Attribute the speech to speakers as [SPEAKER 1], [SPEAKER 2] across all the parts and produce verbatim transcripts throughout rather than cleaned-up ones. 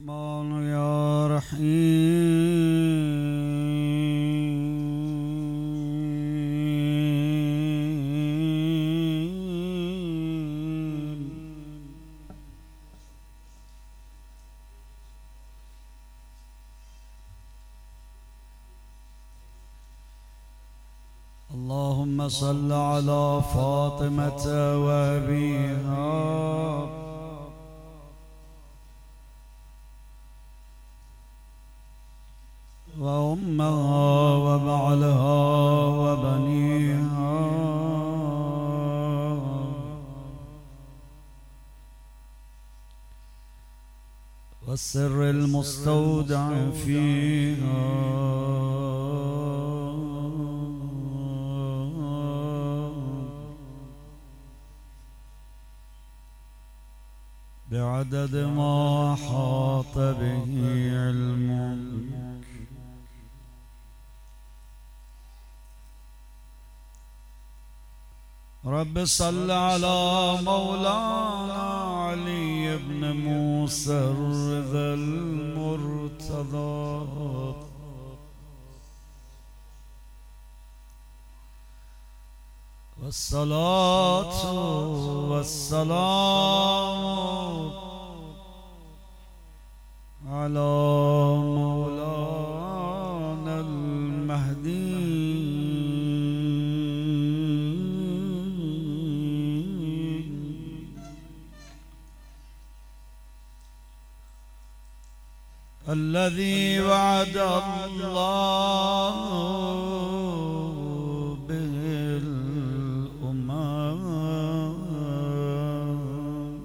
[SPEAKER 1] رحمن یا رحیم اللهم صل على فاطمة وأبيها وأمها وبعلها وبنيها والسر المستودع فيها بعدد ما أحاط به علمك رب صل على مولانا علي بن موسى الرضا المرتضى والصلاة والسلام على مولانا المهدي الذي وعد الله به الأمم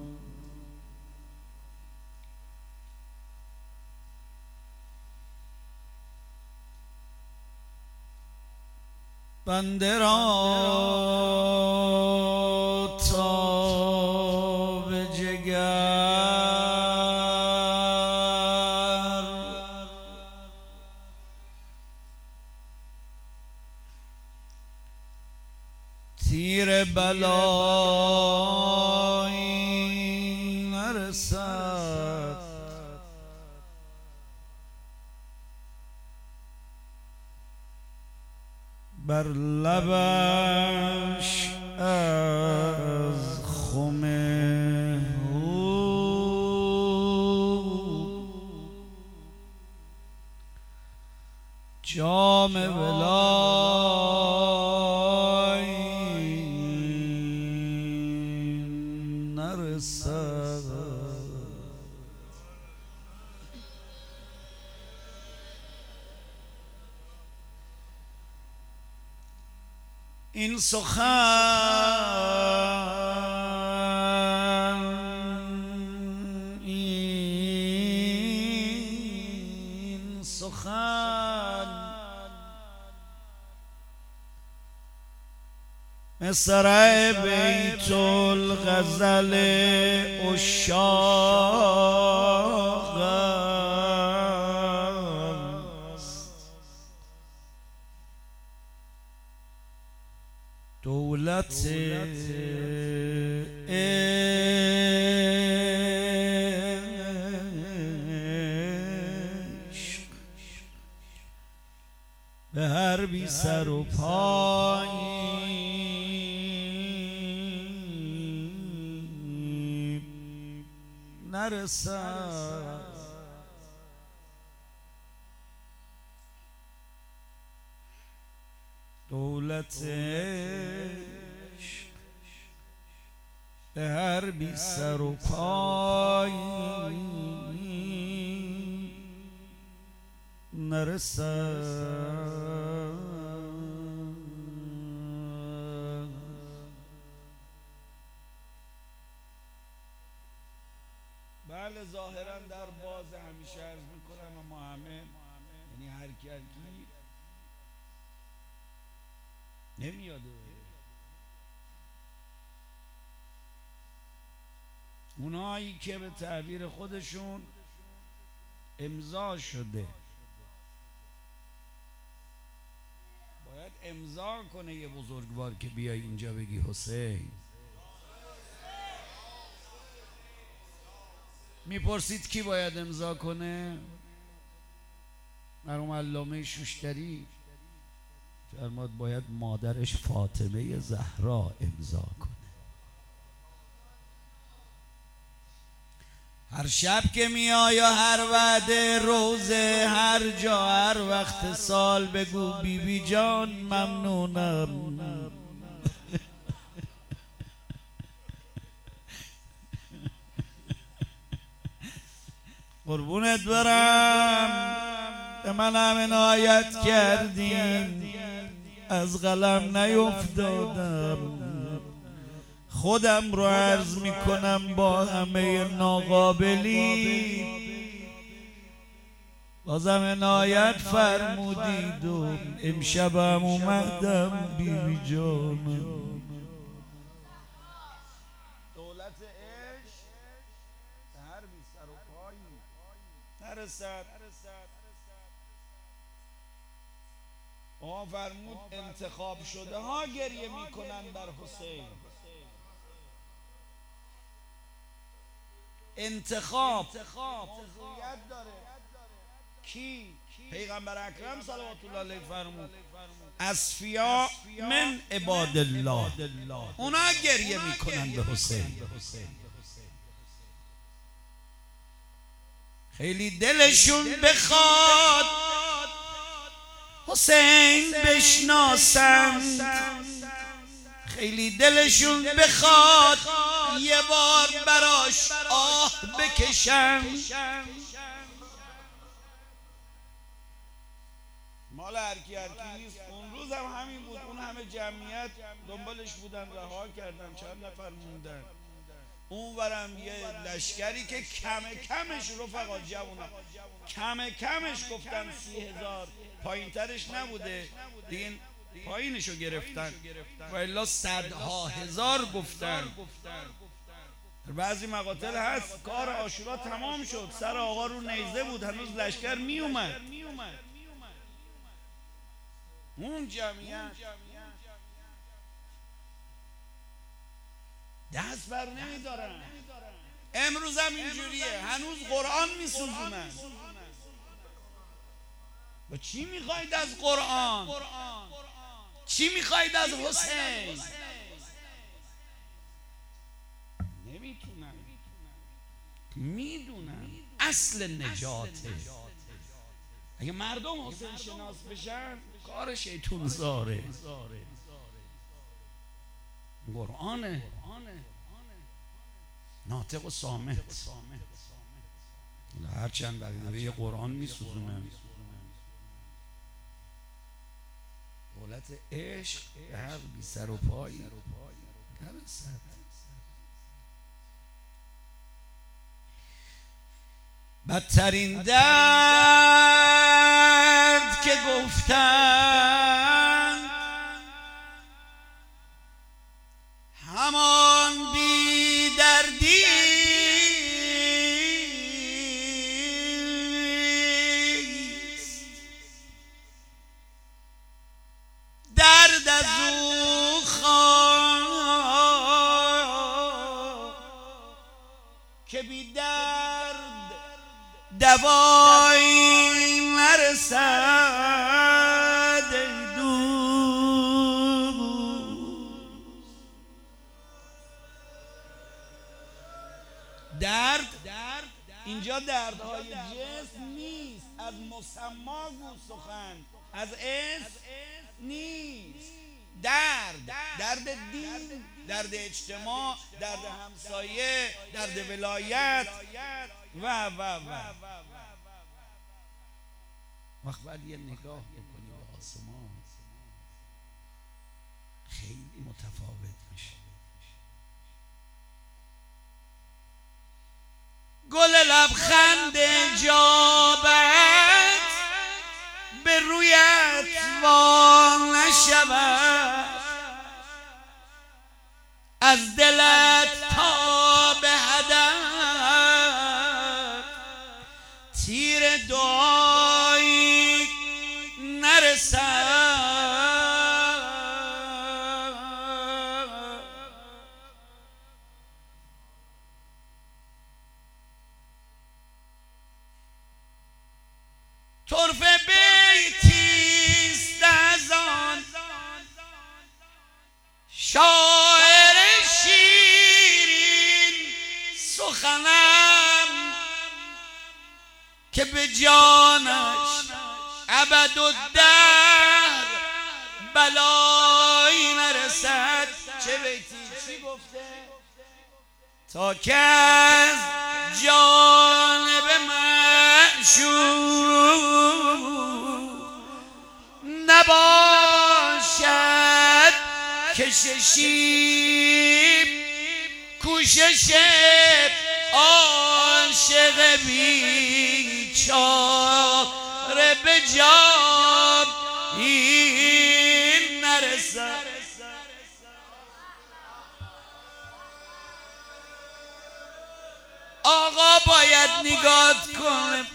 [SPEAKER 1] بنده را تا به جگر تیر بلایی نرسد بر لبش از خم جام ولایی نرسد این سخن این سخن مصرع بیت الغزل عشاق دولت عشق به هر بی سر و پایی نرسد دولت عشق به هر بی سر و پایی نرسد بله ظاهرا در باز همیشه عرض میکنم اما همه یعنی هر کی هر کی نمیاده اونایی که به تعبیر خودشون امضا شده باید امضا کنه یه بزرگوار که بیای اینجا بگی حسین میپرسید کی باید امضا کنه؟ مرحوم علامه شوشتری فرمود باید مادرش فاطمه زهرا امضا کنه. هر شب که میای و هر وعده روزه، هر جا هر وقت سال بگو بی بی جان ممنونم. قربونت برم، به من هم عنایت کردین، از قلم نیفتادم. خودم رو عرض میکنم با همه ناقابلی، بازم عنایت فرمودید و امشبم اومدم بی بی جانم. دولت عشق هر بی سر و پایی نرسد. آقا فرمود انتخاب شده ها گریه میکنن بر حسین. انتخاب موضوعیت داره. کی؟ پیغمبر اکرم صلوات الله علیه فرمود اصفیا من عباد الله، اونا گریه میکنن به حسین. خیلی دلشون بخواد حسین بشناسند، خیلی دلشون بخواد یه بار براش آه بکشن. مال هرکی هرکی نیست. اون روز هم همین بود، اون همه جمعیت دنبالش بودن، رها کردن، چند نفر موندن. اون ورم یه لشکری که کم کمش رفقا جوونا کم کمش گفتن سی هزار، پایین ترش نبوده دیگه، پایینشو گرفتن و الا صدها هزار گفتن. بعضی مقاتل هست کار عاشورا تمام شد، سر آقا رو نیزه بود، هنوز لشکر می اومد. اون جمعیت دست بر نمیدارن. امروز هم اینجوریه، هنوز قرآن میسوزونن. و چی میخواید از قرآن؟ چی میخواید از حسین؟ نمیتونن، میدونن اصل نجاته. اگه مردم حسین شناس بشن کار شیطون زاره. قرآنه ناطق و صامت. هرچند بقیه قرآن میسوزونن. دولت عشق هر بی سر و پایی نرسد. بدترین درد که گفتن همان بی دردی درد از او خواه که بی درد دوایی نرسد. ای دوست درد اینجا دردهای جسم نیست، از مسما گو سخن، از اسم نیست. درد درد دین، درد اجتماع، درد همسایه، درد ولایت و و و وقت بعد یه نگاه بکنی به آسمان خیلی متفاوت میشه. گل لبخند جابت به رویت وا نشود، از دلت تا به هدف تیر دعایی نرسد. طرفه بیتیست از آن شاعر شیرین سخنم که به جانش ابدالدهر بلایی نرسد. چه بیتی؟ چی گفته؟ تا که از جانب معشوق نباشد کششی کوشش عاشق بیچاره به جایی نرسد. آقا باید نگاه کنه.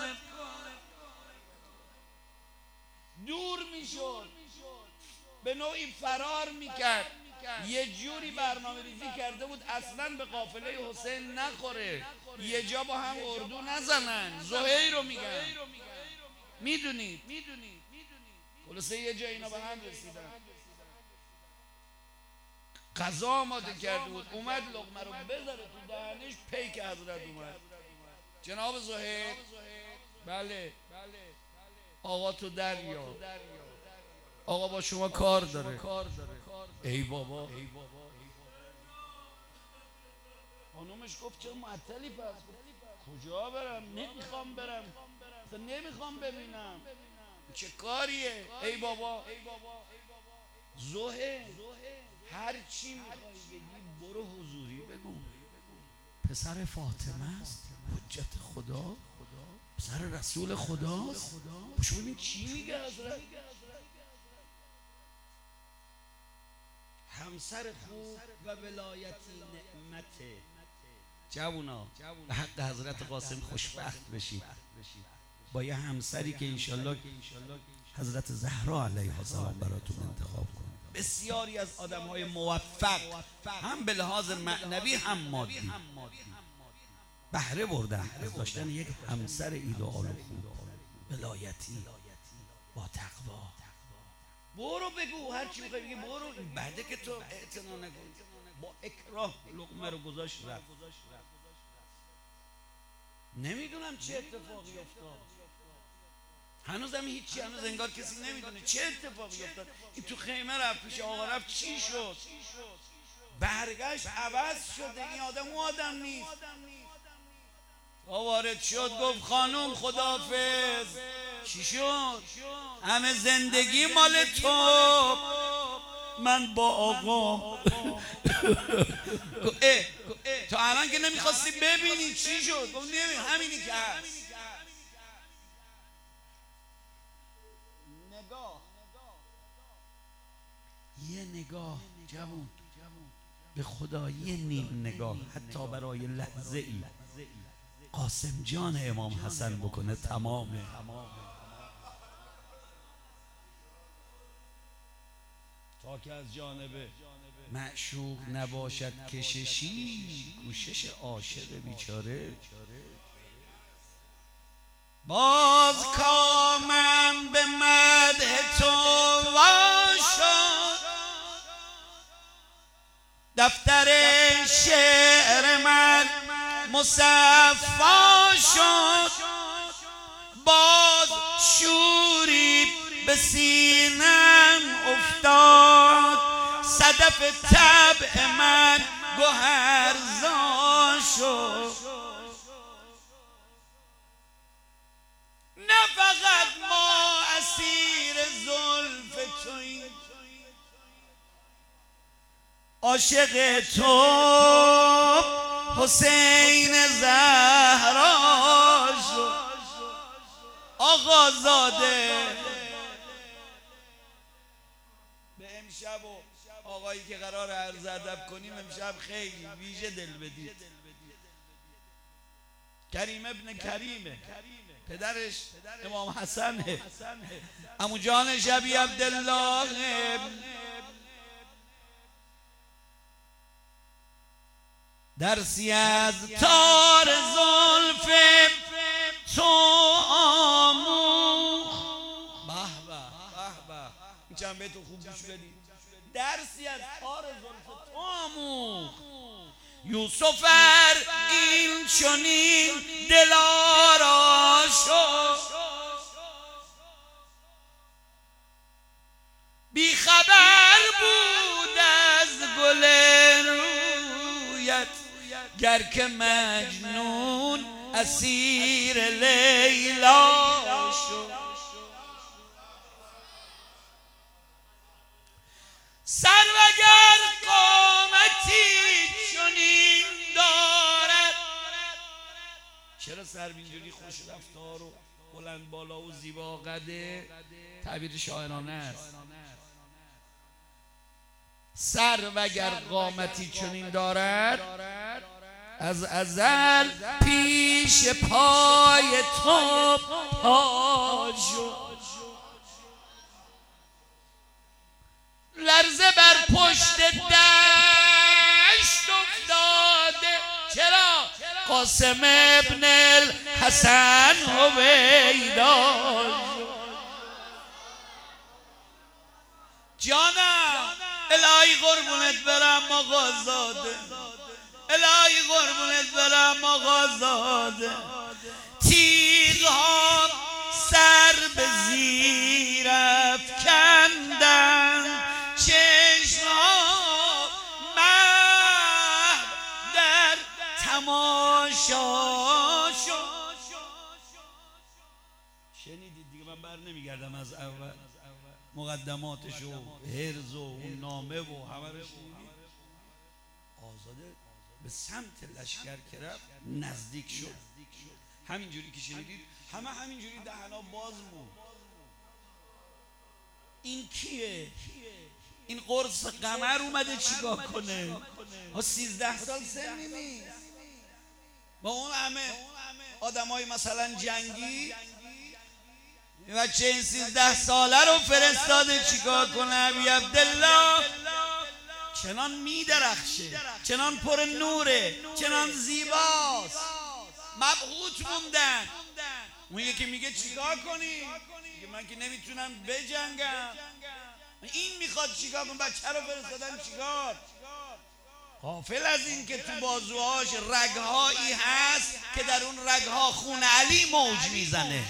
[SPEAKER 1] دور میشد، به نوعی فرار میکرد، یه جوری برنامه ریزی کرده بود اصلا به قافله حسین نخوره، یه جا با هم اردو نزنن. زهیر رو میگن، میدونید خلاصه یه جا اینا به هم رسیدن. غذا آماده کرده بود، اومد لقمه رو بذاره تو دهنش، پیک حضرت اومد. جناب زهیر، بله آقا تو دریا، آقا با شما کار داره. ای بابا، خانومش گفت چرا معطلی؟ پس کجا برم؟ نمیخوام برم، نمیخوام ببینم، چه کاریه؟ ای بابا زهیر، هر چی میخوای بگی برو حضوری بگو. پسر فاطمه است، حجت خدا، پسر رسول خداست. باشو ببین چی میگه حضرت. همسر خوب و ولایتی نعمته. جوونا به حق حضرت قاسم خوشبخت بشید با یه همسری که انشالله حضرت زهرا علیها السلام براتون انتخاب کنه. بسیاری از آدم‌های موفق هم به لحاظ معنوی هم مادی بهره بردن از داشتن یک همسر ایدئال و خوب ولایتی با تقوا. برو بگو هر چی می‌خوای بگی، برو. این بعده که تو اعتنا نکنی، با اکراه لقمه رو گذاشت رفت. نمیدونم چه اتفاقی افتاد، هنوزم هیچی، هنوز انگار کسی نمیدونه چه اتفاقی افتاد. این تو خیمه رفت، پیش آقا رفت، چی شد؟ برگشت عوض شده، این آدم اون آدم نیست. وارد شد گفت خانم خداحافظ. چی شد؟ همه زندگی مال تو، من با آقا. اه تو الان که نمیخواستی ببینی چی شد؟ گفت نمی همینی که هست. نگاه، یه نگاه جوون به خدا، یه نیم نگاه حتی برای لحظه ای قاسم جان امام حسن بکنه تمامه. تا که از جانب معشوق نباشد کششی کوشش عاشق بیچاره. باز کامم به مدح تو واشد، دفتر شعر من مصفا شد. باز شوری به سینم افتاد، صدف طبع من گوهرزا شد. نه فقط ما اسیر زلف توییم، عاشق تو حسین زهرا شد. آقا زاده به امشب و آقایی که قرار عرض ادب کنیم امشب خیلی ویژه دل بدید. کریم ابن کریمه، پدرش امام حسنه، عمو جان شبی عبدالله. درسی از تار زلف تو آموز بدید. درسی از کار زلف تو آموخت. یوسف ار این چنین دلارا شد، بی خبر بود از گل رویت، گر که مجنون اسیر لیلا شد. سر وگر قامتی چنین دارد. چرا سر اینجوری خوش رفتار و بلند بالا و زیبا قده؟ تعبیر شاعرانه است. سر وگر قامتی چنین دارد، از ازل پیش پای تو پا شد. لرزه بر پشت دشت افتاده. چرا؟ قاسم ابن الحسن هویدا. جانم الهی قربونت برم آقازاده، الهی قربونت برم آقازاده. تیغ ها سر به زیر افکندن، چشم ها محو در تماشا شد. شنیدید دیگه، من بر نمیگردم از اول مقدماتش و هرز و اون نامه و همه رو شنیدید. آزاده به سمت لشکر که رفت نزدیک شد. همینجوری که شنیدید همه همینجوری دهنا باز بود. این کیه؟ این قرص قمر اومده چیکار کنه؟ ها سیزده سال سنی نیست. با اون همه آدم های مثلا جنگی بچه این سیزده ساله رو فرستاده چیکار کنه؟ ابی عبدالله چنان می درخشه، چنان پر نوره، چنان زیباست، مبهوت موندن. اون یکی میگه چیکار کنی؟ میگه من که نمیتونم بجنگم. این میخواد چیکار کنه؟ بچه رو فرستادن چیکار؟ غافل از این که تو بازوهاش رگهایی هست که در اون رگها خون علی موج میزنه.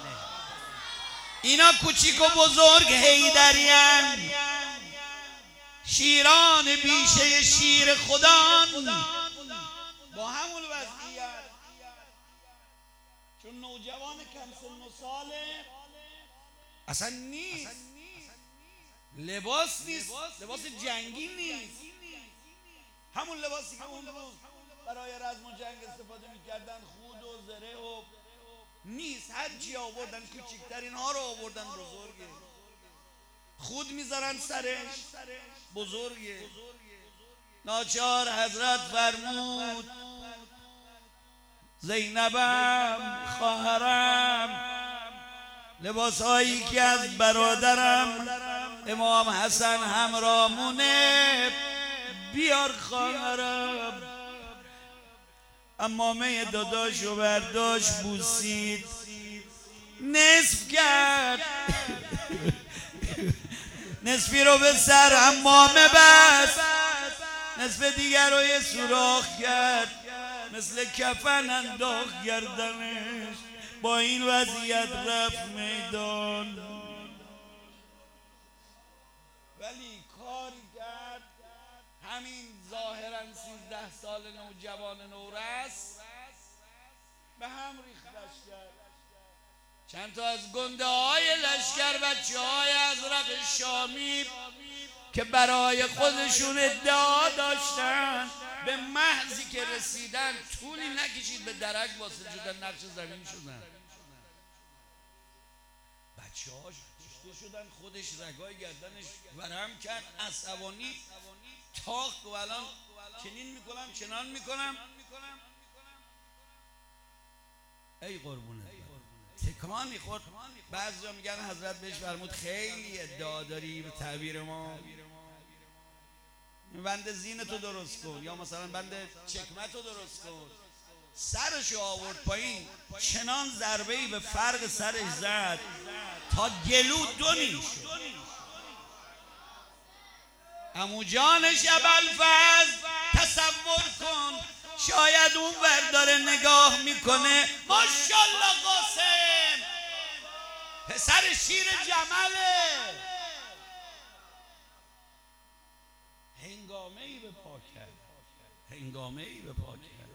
[SPEAKER 1] اینا کوچیک و بزرگ حیدریان، شیران بیشه شیر خدان. با همون وضعیت چون نوجوان کم سن و ساله اصلا نیست، لباس نیست، لباس جنگی نیست، همون لباسی که اون روز برای رزم و جنگ استفاده میکردن، خود و زره و نیست. هر چی آوردن کوچکترین ها رو آوردن بزرگه. خود میذارن سرش بزرگه. ناچار حضرت فرمود زینبم خواهرم، لباس هایی که از برادرم امام حسن همرامونه بیار خواهرم. عمامه داداشو برداشت بوسید، نصف کرد، نصفی رو به سر عمامه بست، نصف دیگر رو یه سوراخ کرد، مثل کفن انداخت گردنش. با این وضعیت رفت میدان. ولی کاری کرد همین ظاهرا سیزده سال نوجوان نورس به هم ریخت لشکر. چند تا از گنده های لشکر بچه های ازرق شامی که برای خودشون ادعا داشتن، به محضی که رسیدن طولی نکشید به درک واسه شدن، نقش زمین شدن. بچه هاش کشته شدن، خودش رگای گردنش ورم کرد، عصبانی تاخت و الان چنین میکنم چنان میکنم. ای قربونه تکان میخورد. بعضی ها میگن حضرت بهش فرمود خیلی ادعا داری به تعبیر ما، بند زینتو درست کن، یا مثلا بند چکمتو درست کن. سرشو آورد پایین، چنان ضربه‌ای به فرق سرش زد تا گلو دو نیش. عمو جانش ابوالفضل تصور کن شاید اون ور داره نگاه میکنه ماشاءالله قاسم پسر شیر جمله، هنگامه ای به پا کرد، هنگامه ای به پا کرد.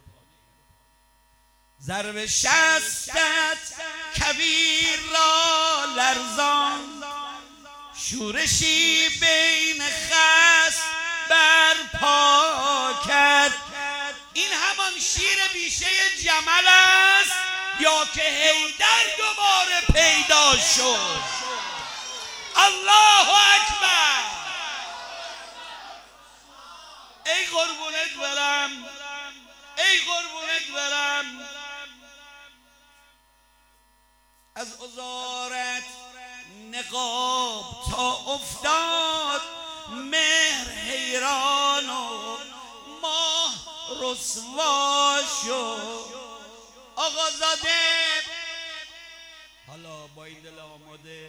[SPEAKER 1] ضرب شستت کویر را لرزان، شورشی بین خس برپا کرد. این همان شیر بیشه جمل است یا که حیدر دوباره پیدا شد. الله اکبر. ای قربونت برم، ای قربونت برم، از عذارت نقاب تا افتاد مهر حیران و ماه رسوا شد. آقازاده حالا با این دل آماده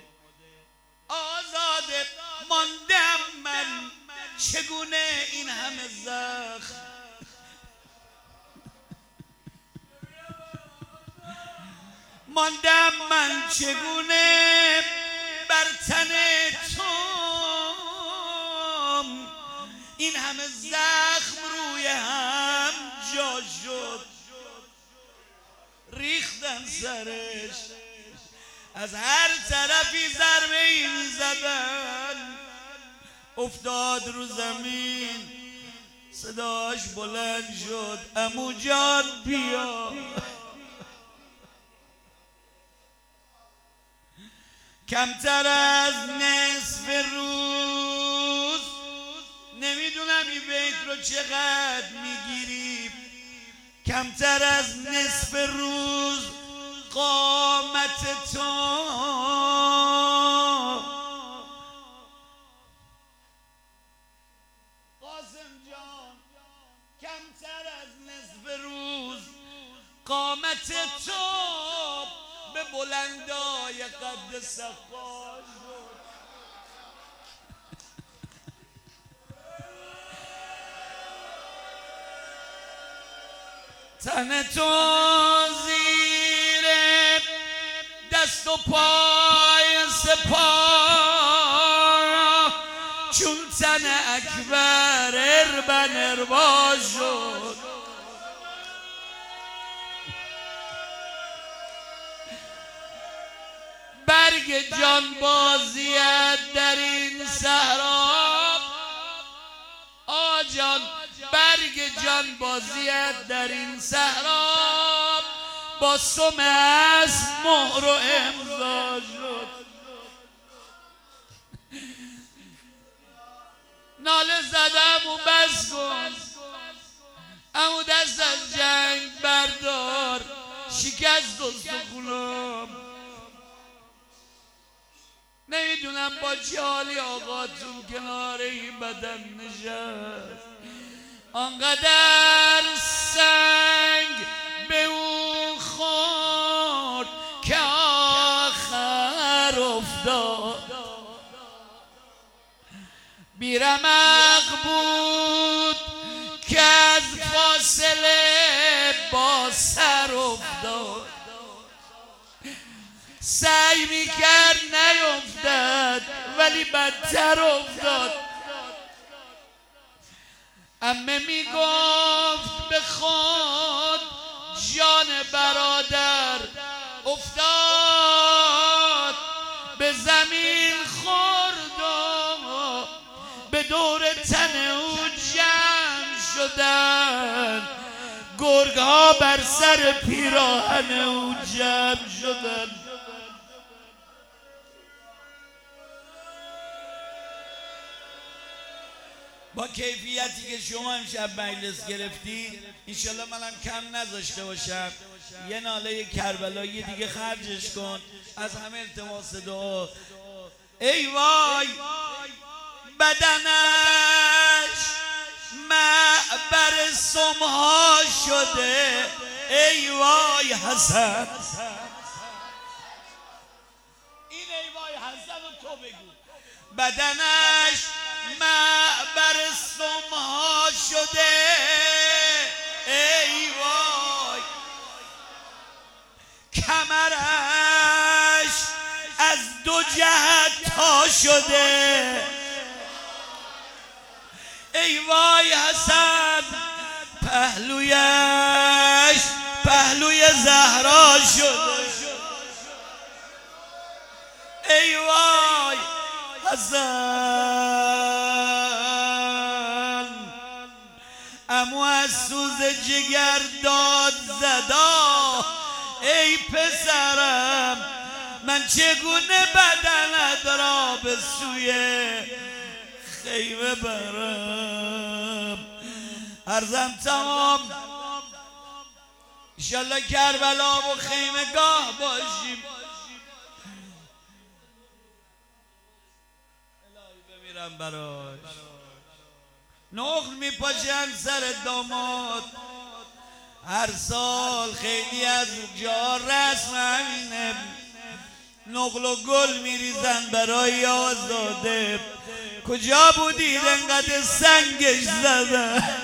[SPEAKER 1] آزاده ماندم من چگونه این همه زخم، ماندم من چگونه بر تن توم این همه زخم روی هم جا شد. ریختن سرش از هر طرفی ضربه این زدن، افتاد رو زمین صداش بلند شد عمو جان بیا. کمتر از نصف روز، نمیدونم این بیت رو چقدر میگیری، کمتر از نصف روز قامت تو قاسم جان، کمتر از نصف روز قامت تو به بلندای قد صفا شد. تن تو زیر دست و پای سپاه چون تن اکبر اربن اربا شد. برگ جان بازیت در این صحرا، آجان برگ جان بازیت در این صحرا با سم از مهر و امضا شد. ناله زدم و بس کن امو دست از جنگ بردار، شکست و سخونم نمیدونم با چه حالی آقا تو کنار این بدن نشست. آنقدر سنگ به اون خورد که آخر افتاد. بیرمق بود که از فاصله با سر افتاد. سعی میکرد نیفتد ولی بدتر افتاد. عمه میگفت به خود جان برادر افتاد، به زمین خورد و به دور تن او جمع شدن، گرگ ها بر سر پیراهن او جمع شدن. با کیفیتی که شما امشب مجلس گرفتید انشالله منم کم نذاشته باشم. یه ناله کربلایی دیگه خرجش کن. از همه التماس دعا. ای وای بدنش معبر سمها شده، ای وای حسن. این ای وای حسن رو تو بگو. بدنش معبر سمها شده، ای وای کمرش از دو جهت تا شده، ای وای حسن پهلویش پهلوی زهرا شده، ای وای حسن امو از سوز جگر داد زدا، ای پسرم من چگونه بدنت را به سوی خیمه برم. عرضم تمام، انشالله کربلا و خیمه گاه باشیم. الهی بمیرم براش. نقل میپاشن سر داماد هر سال، خیلی از جا رسم همینه، نقل و گل میریزن برای آزاده. کجا بودید انقدر سنگش زدن،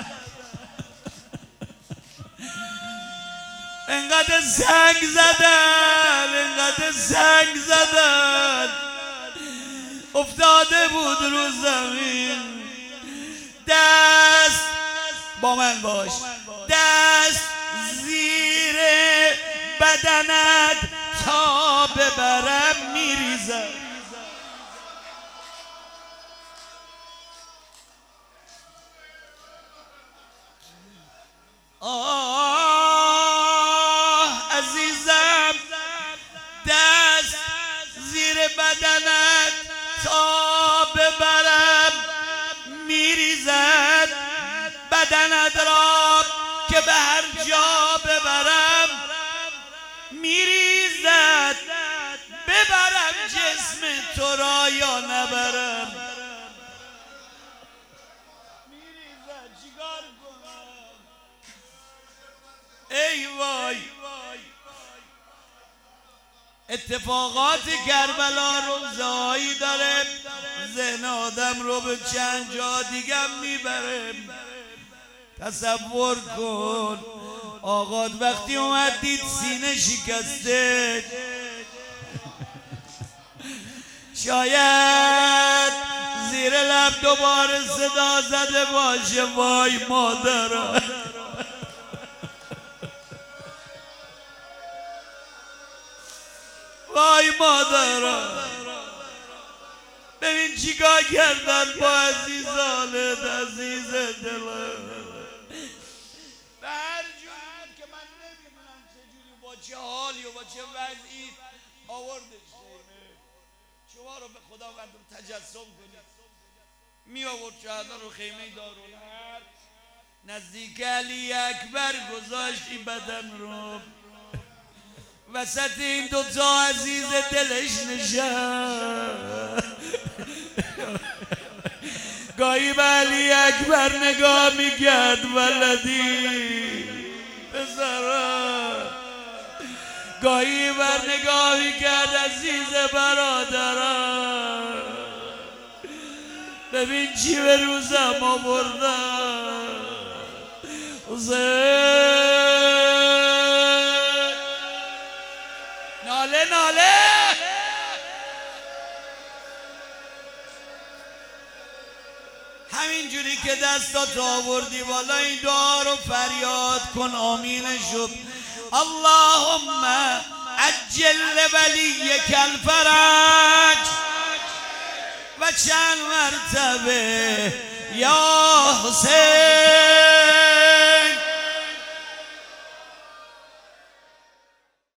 [SPEAKER 1] انقدر سنگ زدن، انقدر سنگ زدن، افتاده بود رو زمین. دست با من باش، دست زیر بدنت تا ببرم میریزم. آه عزیزم دست زیر بدنت تا ببرم میریزد، بدنت را که به هر جا ببرم میریزد، ببرم جسم تو را یا نبرم میریزد، چیکار کنم؟ ای وای اتفاقات کربلا روزایی داره، ذهن آدم رو به چند جا دیگه میبره. تصور کن آقا وقتی اومد دید سینه شکسته، شاید زیر لب دوباره صدا زده باشه وای مادرم. وای مادرم ببین چیکار کردن با عزیزانت، عزیز دلم. به هر جور که من نمیدونم چجوری با چه حالی و با چه وضعی آوردش خیمه. شما رو به خداوندم تجسم کنید، می آورد شهدا رو خیمه دارالحرب نزدیک علی اکبر گذاشتی بدن رو، وسط این دوتا عزیز دلش نشست، گاهی به علی اکبر نگاه میکرد ولدی پسرم، گاهی بر نگاه میکرد عزیز برادرم، ببین چی به روزم آوردن. ناله ناله همین جوری که دستات آوردی بالا این دعا رو فریاد کن آمینشو. اللهم عجل ولیک الفرج و چند مرتبه یا حسین